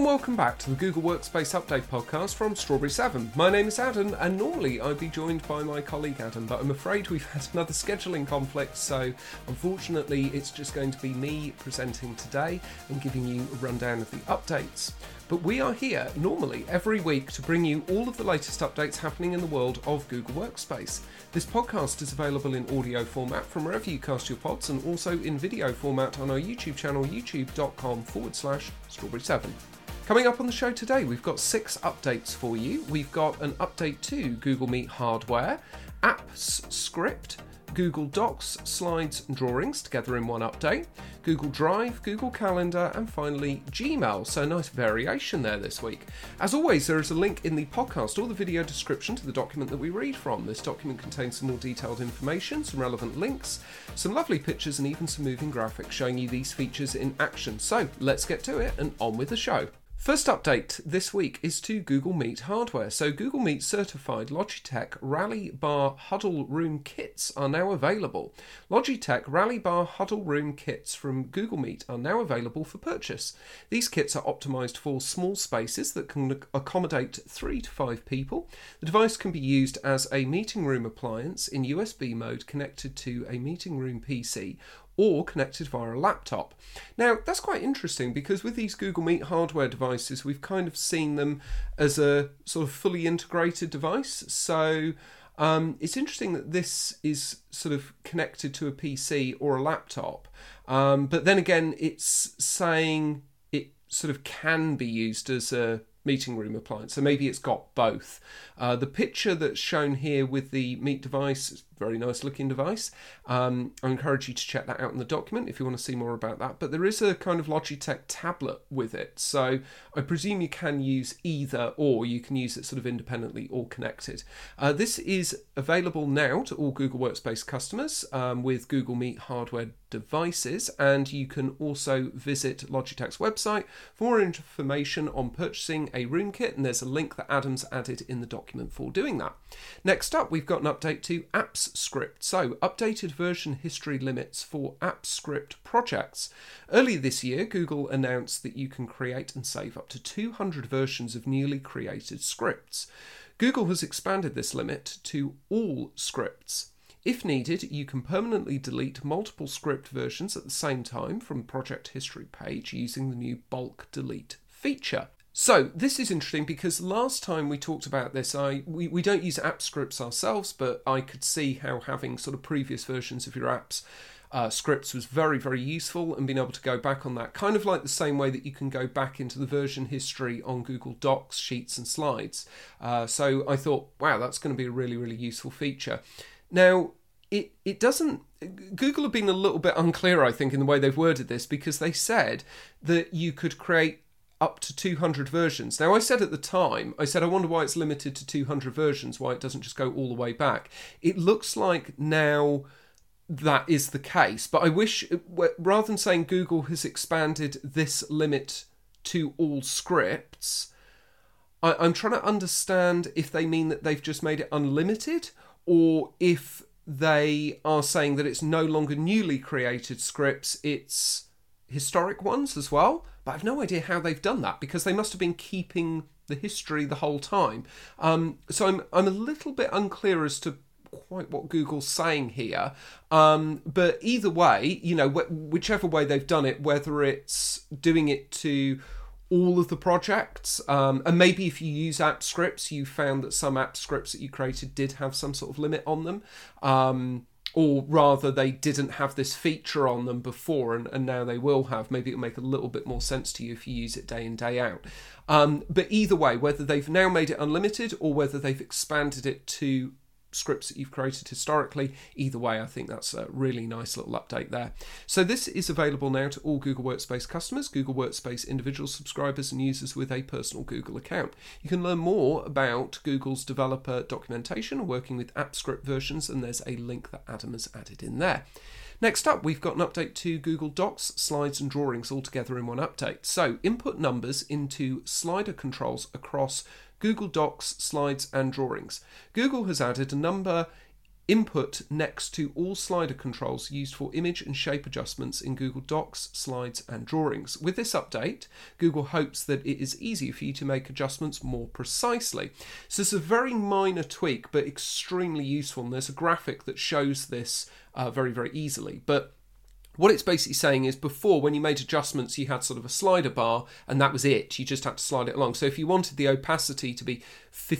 welcome back to the Google Workspace Update podcast from Strawberry 7. My name is Adam, and normally I'd be joined by my colleague Adam, but I'm afraid we've had another scheduling conflict, so unfortunately it's just going to be me presenting today and giving you a rundown of the updates. But we are here normally every week to bring you all of the latest updates happening in the world of Google Workspace. This podcast is available in audio format from wherever you cast your pods, and also in video format on our YouTube channel, youtube.com/Strawberry7. Coming up on the show today, we've got 6 updates for you. We've got an update to Google Meet hardware, Apps Script, Google Docs, Slides and Drawings together in one update, Google Drive, Google Calendar, and finally Gmail. So nice variation there this week. As always, there is a link in the podcast or the video description to the document that we read from. This document contains some more detailed information, some relevant links, some lovely pictures, and even some moving graphics showing you these features in action. So let's get to it and on with the show. First update this week is to Google Meet hardware. So Google Meet certified Logitech Rally Bar Huddle Room kits are now available. Logitech Rally Bar Huddle Room kits from Google Meet are now available for purchase. These kits are optimized for small spaces that can accommodate 3 to 5 people. The device can be used as a meeting room appliance in USB mode connected to a meeting room PC or connected via a laptop. Now, that's quite interesting because with these Google Meet hardware devices, we've kind of seen them as a sort of fully integrated device. So it's interesting that this is sort of connected to a PC or a laptop. But then again, it's saying it sort of can be used as a meeting room appliance, so maybe it's got both. The picture that's shown here with the Meet device is a very nice looking device. I encourage you to check that out in the document if you want to see more about that, but there is a kind of Logitech tablet with it, so I presume you can use either, or you can use it sort of independently or connected. This is available now to all Google Workspace customers with Google Meet hardware devices, and you can also visit Logitech's website for more information on purchasing a room kit, and there's a link that Adam's added in the document for doing that. Next up, we've got an update to Apps Script. So, updated version history limits for Apps Script projects. Earlier this year, Google announced that you can create and save up to 200 versions of newly created scripts. Google has expanded this limit to all scripts. If needed, you can permanently delete multiple script versions at the same time from the project history page using the new bulk delete feature. So this is interesting because last time we talked about this, we don't use app scripts ourselves, but I could see how having sort of previous versions of your apps scripts was very, very useful, and being able to go back on that, kind of like the same way that you can go back into the version history on Google Docs, Sheets and Slides. So I thought, wow, that's going to be a really, really useful feature. Now, it doesn't... Google have been a little bit unclear, I think, in the way they've worded this, because they said that you could create up to 200 versions. Now, I said at the time, I wonder why it's limited to 200 versions, why it doesn't just go all the way back. It looks like now that is the case, but I wish, rather than saying Google has expanded this limit to all scripts, I'm trying to understand if they mean that they've just made it unlimited, or if they are saying that it's no longer newly created scripts, it's historic ones as well. But I've no idea how they've done that, because they must have been keeping the history the whole time. So I'm a little bit unclear as to quite what Google's saying here. But either way, you know, whichever way they've done it, whether it's doing it to all of the projects, and maybe if you use app scripts, you found that some app scripts that you created did have some sort of limit on them, or rather they didn't have this feature on them before and now they will have. Maybe it'll make a little bit more sense to you if you use it day in, day out. But either way, whether they've now made it unlimited or whether they've expanded it to scripts that you've created historically, either way, I think that's a really nice little update there. So this is available now to all Google Workspace customers, Google Workspace individual subscribers and users with a personal Google account. You can learn more about Google's developer documentation working with app script versions, and there's a link that Adam has added in there. Next up, we've got an update to Google Docs, Slides and Drawings all together in one update. So input numbers into slider controls across Google Docs, Slides and Drawings. Google has added a number input next to all slider controls used for image and shape adjustments in Google Docs, Slides and Drawings. With this update, Google hopes that it is easier for you to make adjustments more precisely. So it's a very minor tweak, but extremely useful, and there's a graphic that shows this very, very easily. But what it's basically saying is, before, when you made adjustments, you had sort of a slider bar and that was it. You just had to slide it along. So if you wanted the opacity to be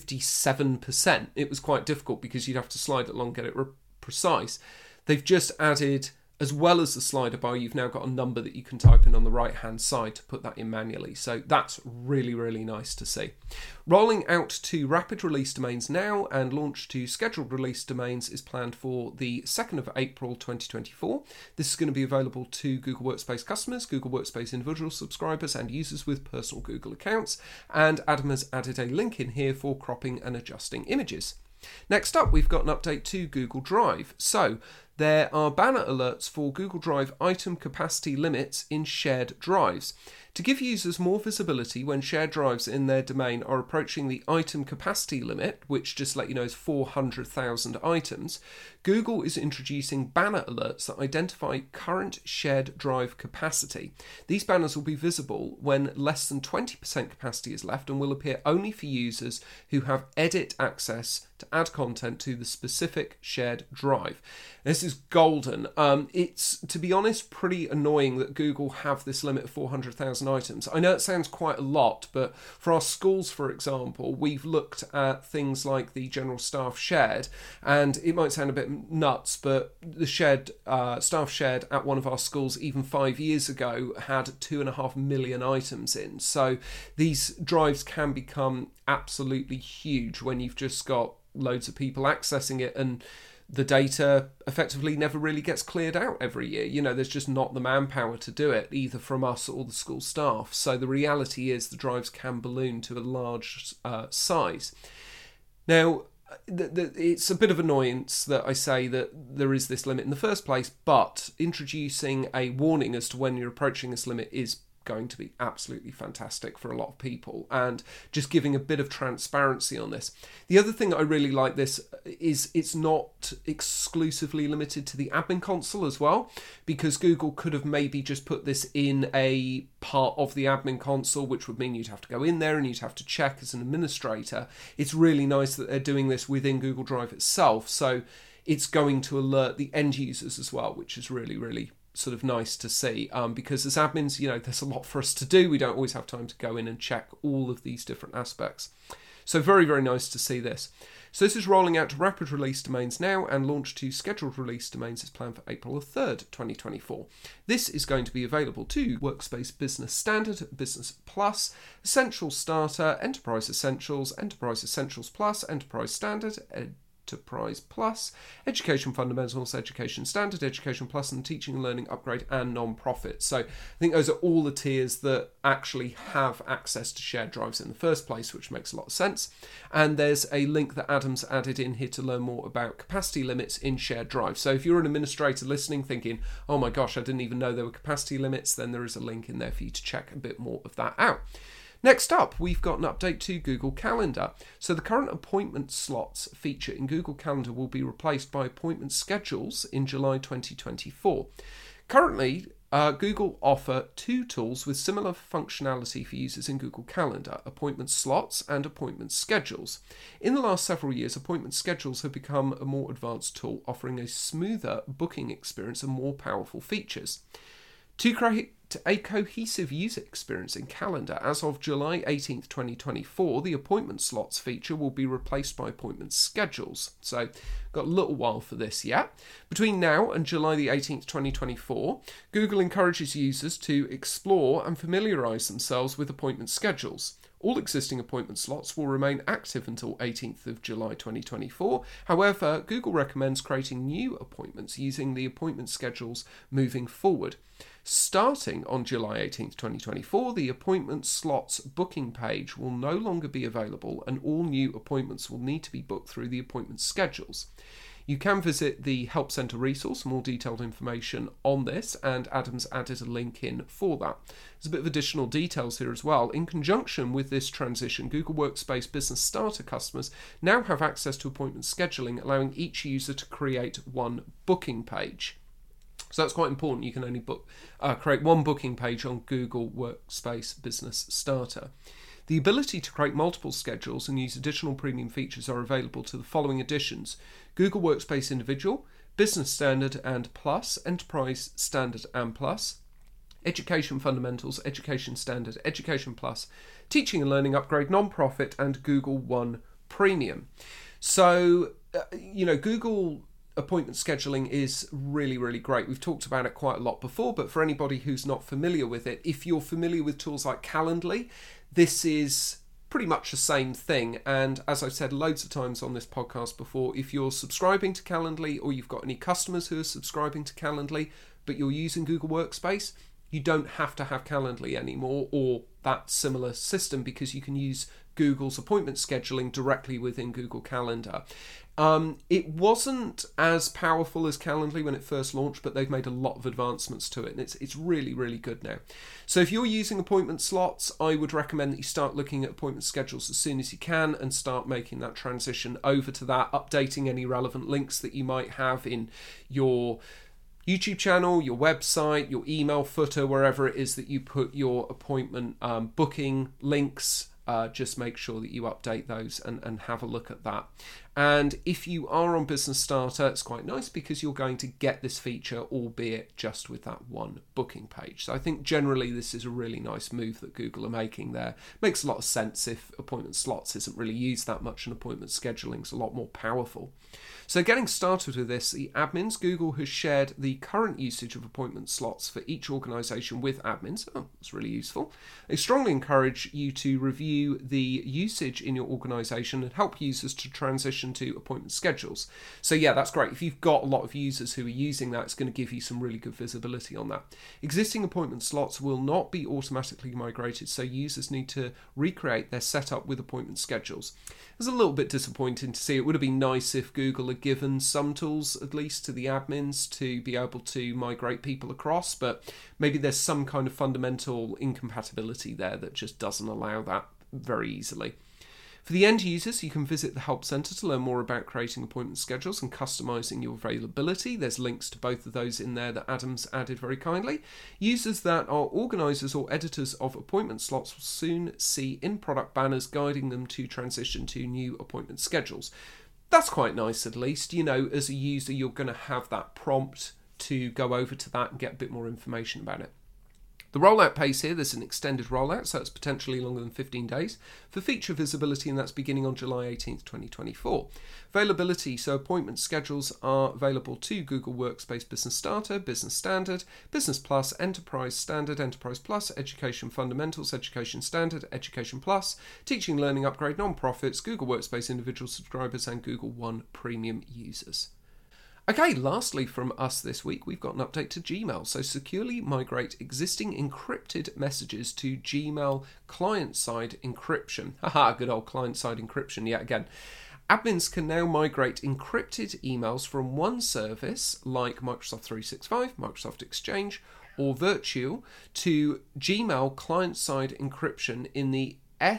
57%, it was quite difficult because you'd have to slide it along, get it precise. They've just added, as well as the slider bar, you've now got a number that you can type in on the right-hand side to put that in manually. So that's really, really nice to see. Rolling out to rapid release domains now and launch to scheduled release domains is planned for the 2nd of April 2024. This is going to be available to Google Workspace customers, Google Workspace individual subscribers and users with personal Google accounts. And Adam has added a link in here for cropping and adjusting images. Next up, we've got an update to Google Drive. So there are banner alerts for Google Drive item capacity limits in shared drives. To give users more visibility when shared drives in their domain are approaching the item capacity limit, which just to let you know is 400,000 items, Google is introducing banner alerts that identify current shared drive capacity. These banners will be visible when less than 20% capacity is left and will appear only for users who have edit access to add content to the specific shared drive. This is golden. It's, to be honest, pretty annoying that Google have this limit of 400,000 items. I know it sounds quite a lot, but for our schools, for example, we've looked at things like the general staff shared, and it might sound a bit nuts, but the shared staff shared at one of our schools even 5 years ago had 2.5 million items in. So these drives can become absolutely huge when you've just got loads of people accessing it, and the data effectively never really gets cleared out every year. You know, there's just not the manpower to do it, either from us or the school staff. So the reality is the drives can balloon to a large size. Now, it's a bit of annoyance that I say that there is this limit in the first place, but introducing a warning as to when you're approaching this limit is going to be absolutely fantastic for a lot of people, and just giving a bit of transparency on this. The other thing that I really like this is it's not exclusively limited to the admin console as well, because Google could have maybe just put this in a part of the admin console, which would mean you'd have to go in there and you'd have to check as an administrator. It's really nice that they're doing this within Google Drive itself, so it's going to alert the end users as well, which is really, really sort of nice to see, because as admins, you know, there's a lot for us to do. We don't always have time to go in and check all of these different aspects. So very, very nice to see this. So this is rolling out to rapid release domains now, and launch to scheduled release domains is planned for April 3rd, 2024. This is going to be available to Workspace Business Standard, Business Plus, Essentials Starter, Enterprise Essentials, Enterprise Essentials Plus, Enterprise Standard, Enterprise Plus, Education Fundamentals, Education Standard, Education Plus, and Teaching and Learning Upgrade and Non-Profit. So I think those are all the tiers that actually have access to shared drives in the first place, which makes a lot of sense. And there's a link that Adam's added in here to learn more about capacity limits in shared drives. So if you're an administrator listening thinking, oh my gosh, I didn't even know there were capacity limits, then there is a link in there for you to check a bit more of that out. Next up, we've got an update to Google Calendar. So the current appointment slots feature in Google Calendar will be replaced by appointment schedules in July 2024. Currently, Google offer two tools with similar functionality for users in Google Calendar: appointment slots and appointment schedules. In the last several years, appointment schedules have become a more advanced tool, offering a smoother booking experience and more powerful features. To create a cohesive user experience in Calendar, as of July 18th, 2024, the appointment slots feature will be replaced by appointment schedules. So, got a little while for this yet. Between now and July the 18th, 2024, Google encourages users to explore and familiarise themselves with appointment schedules. All existing appointment slots will remain active until 18th of July 2024. However, Google recommends creating new appointments using the appointment schedules moving forward. Starting on July 18th, 2024, the appointment slots booking page will no longer be available, and all new appointments will need to be booked through the appointment schedules. You can visit the Help Centre resource for more detailed information on this, and Adam's added a link in for that. There's a bit of additional details here as well. In conjunction with this transition, Google Workspace Business Starter customers now have access to appointment scheduling, allowing each user to create one booking page. So that's quite important. You can only create one booking page on Google Workspace Business Starter. The ability to create multiple schedules and use additional premium features are available to the following editions: Google Workspace Individual, Business Standard and Plus, Enterprise Standard and Plus, Education Fundamentals, Education Standard, Education Plus, Teaching and Learning Upgrade, Non-Profit, and Google One Premium. So, Google appointment scheduling is really, really great. We've talked about it quite a lot before, but for anybody who's not familiar with it, if you're familiar with tools like Calendly, this is pretty much the same thing. And as I've said loads of times on this podcast before, if you're subscribing to Calendly or you've got any customers who are subscribing to Calendly, but you're using Google Workspace, you don't have to have Calendly anymore or that similar system, because you can use Google's appointment scheduling directly within Google Calendar. It wasn't as powerful as Calendly when it first launched, but they've made a lot of advancements to it, and it's really, really good now. So if you're using appointment slots, I would recommend that you start looking at appointment schedules as soon as you can and start making that transition over to that, updating any relevant links that you might have in your YouTube channel, your website, your email footer, wherever it is that you put your appointment booking links. Just make sure that you update those and have a look at that. And if you are on Business Starter, it's quite nice because you're going to get this feature, albeit just with that one booking page. So I think generally this is a really nice move that Google are making there. Makes a lot of sense if appointment slots isn't really used that much and appointment scheduling is a lot more powerful. So getting started with this, the admins, Google has shared the current usage of appointment slots for each organisation with admins. Oh, that's really useful. They strongly encourage you to review the usage in your organisation and help users to transition to appointment schedules. So yeah, that's great. If you've got a lot of users who are using that, it's going to give you some really good visibility on that. Existing appointment slots will not be automatically migrated, so users need to recreate their setup with appointment schedules. It's a little bit disappointing to see. It would have been nice if Google had given some tools, at least to the admins, to be able to migrate people across, but maybe there's some kind of fundamental incompatibility there that just doesn't allow that very easily. For the end users, you can visit the Help Centre to learn more about creating appointment schedules and customising your availability. There's links to both of those in there that Adam's added very kindly. Users that are organisers or editors of appointment slots will soon see in-product banners guiding them to transition to new appointment schedules. That's quite nice, at least. As a user, you're going to have that prompt to go over to that and get a bit more information about it. The rollout pace here, there's an extended rollout, so it's potentially longer than 15 days for feature visibility, and that's beginning on July 18th, 2024. Availability, so appointment schedules are available to Google Workspace Business Starter, Business Standard, Business Plus, Enterprise Standard, Enterprise Plus, Education Fundamentals, Education Standard, Education Plus, Teaching Learning Upgrade, Non-Profits, Google Workspace Individual subscribers, and Google One Premium users. Okay, lastly from us this week, we've got an update to Gmail. So securely migrate existing encrypted messages to Gmail client-side encryption. Haha, good old client-side encryption yet again. Admins can now migrate encrypted emails from one service like Microsoft 365, Microsoft Exchange, or Virtual to Gmail client-side encryption in the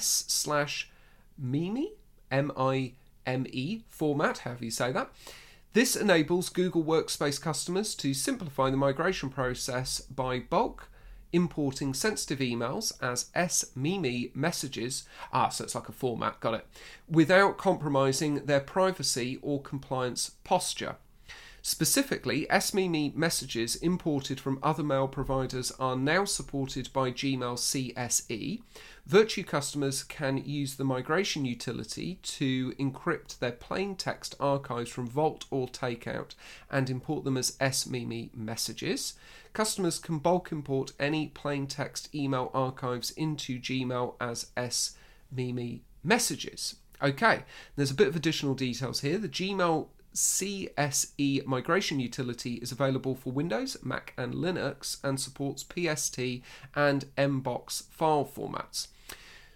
S/MIME, M-I-M-E format, however you say that. This enables Google Workspace customers to simplify the migration process by bulk importing sensitive emails as S/MIME messages, so it's like a format, got it, without compromising their privacy or compliance posture. Specifically, S/MIME messages imported from other mail providers are now supported by Gmail CSE. Virtue customers can use the migration utility to encrypt their plain text archives from Vault or Takeout and import them as S/MIME messages. Customers can bulk import any plain text email archives into Gmail as S/MIME messages. Okay, there's a bit of additional details here. The Gmail CSE migration utility is available for Windows, Mac and Linux and supports PST and MBOX file formats.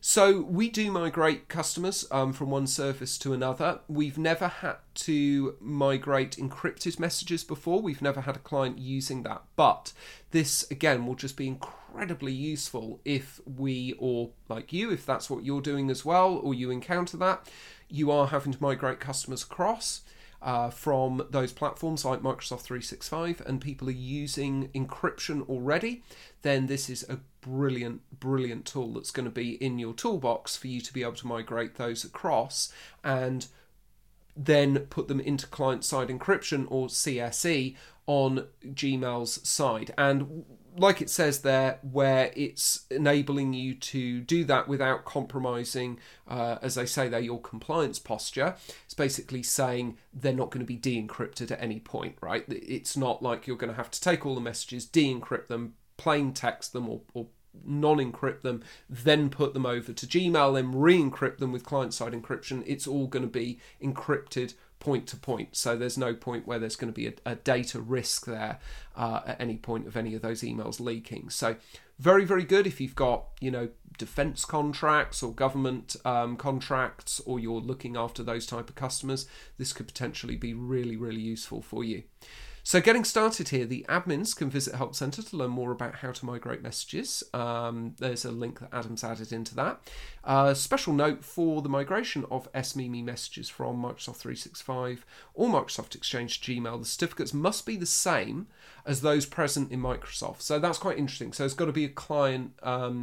So we do migrate customers from one service to another. We've never had to migrate encrypted messages before. We've never had a client using that. But this, again, will just be incredibly useful if we, or like you, if that's what you're doing as well, or you encounter that, you are having to migrate customers across from those platforms like Microsoft 365 and people are using encryption already, then this is a brilliant tool that's going to be in your toolbox for you to be able to migrate those across and then put them into client-side encryption or CSE on Gmail's side. And like it says there, where it's enabling you to do that without compromising, as they say there, your compliance posture. It's basically saying they're not going to be de-encrypted at any point, right? It's not like you're going to have to take all the messages, de-encrypt them, plain text them or non-encrypt them, then put them over to Gmail, then re-encrypt them with client-side encryption. It's all going to be encrypted point to point. So there's no point where there's going to be a data risk there at any point of any of those emails leaking. So very, very good if you've got, defense contracts or government contracts, or you're looking after those type of customers. This could potentially be really, really useful for you. So getting started here, the admins can visit Help Center to learn more about how to migrate messages. There's a link that Adam's added into that. Special note for the migration of SMIME messages from Microsoft 365 or Microsoft Exchange to Gmail, the certificates must be the same as those present in Microsoft. So that's quite interesting. So it's got to be a client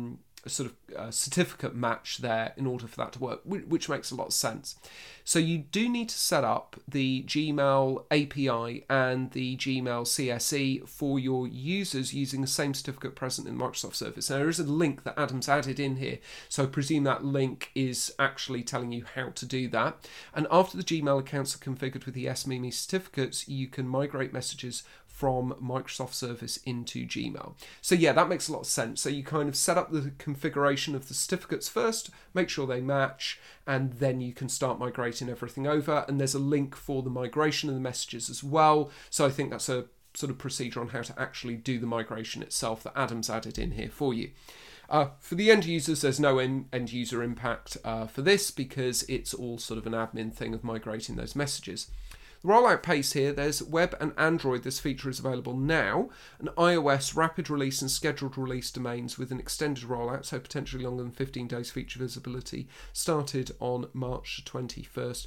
certificate match there in order for that to work, which makes a lot of sense. So you do need to set up the Gmail API and the Gmail CSE for your users using the same certificate present in the Microsoft service. Now there is a link that Adam's added in here, so I presume that link is actually telling you how to do that. And after the Gmail accounts are configured with the SMIME certificates, you can migrate messages from Microsoft service into Gmail. So yeah, that makes a lot of sense. So you kind of set up the configuration of the certificates first, make sure they match, and then you can start migrating everything over. And there's a link for the migration of the messages as well. So I think that's a sort of procedure on how to actually do the migration itself that Adam's added in here for you. For the end users, there's no end user impact for this because it's all sort of an admin thing of migrating those messages. The rollout pace here, there's web and Android, this feature is available now, and iOS rapid release and scheduled release domains with an extended rollout, so potentially longer than 15 days feature visibility, started on March 21st,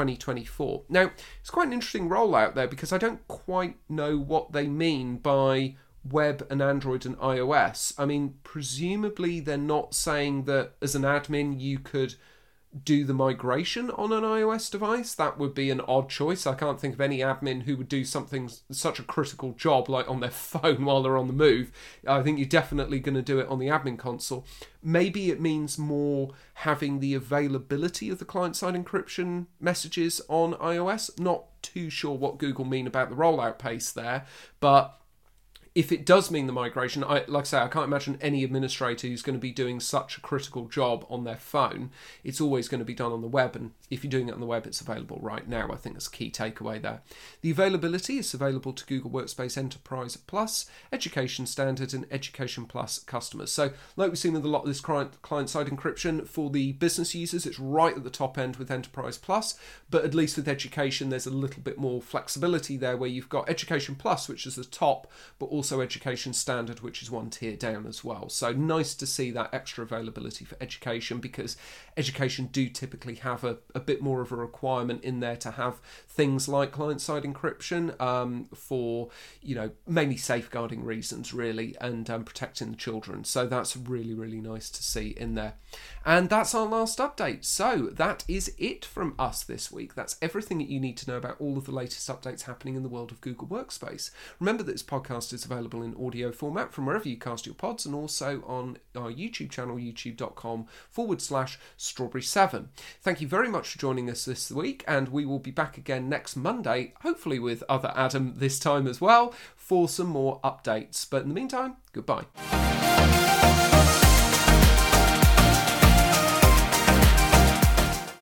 2024. Now, it's quite an interesting rollout there because I don't quite know what they mean by web and Android and iOS. I mean, presumably they're not saying that as an admin you could do the migration on an iOS device. That would be an odd choice. I can't think of any admin who would do something, such a critical job like on their phone while they're on the move. I think you're definitely going to do it on the admin console. Maybe it means more having the availability of the client-side encryption messages on iOS. Not too sure what Google mean about the rollout pace there, but if it does mean the migration, like I say, I can't imagine any administrator who's going to be doing such a critical job on their phone. It's always going to be done on the web, and if you're doing it on the web, it's available right now. I think that's a key takeaway there. The availability is available to Google Workspace Enterprise Plus, Education Standard, and Education Plus customers. So, like we've seen with a lot of this client-side encryption, for the business users, it's right at the top end with Enterprise Plus, but at least with Education, there's a little bit more flexibility there, where you've got Education Plus, which is the top, but also Education Standard, which is one tier down as well. So nice to see that extra availability for Education, because Education do typically have a bit more of a requirement in there to have things like client-side encryption for, mainly safeguarding reasons really, and protecting the children. So that's really, really nice to see in there. And that's our last update. So that is it from us this week. That's everything that you need to know about all of the latest updates happening in the world of Google Workspace. Remember that this podcast is available in audio format from wherever you cast your pods, and also on our YouTube channel, youtube.com/Strawberry7. Thank you very much for joining us this week, and we will be back again next Monday, hopefully with other Adam this time as well, for some more updates. But in the meantime, goodbye.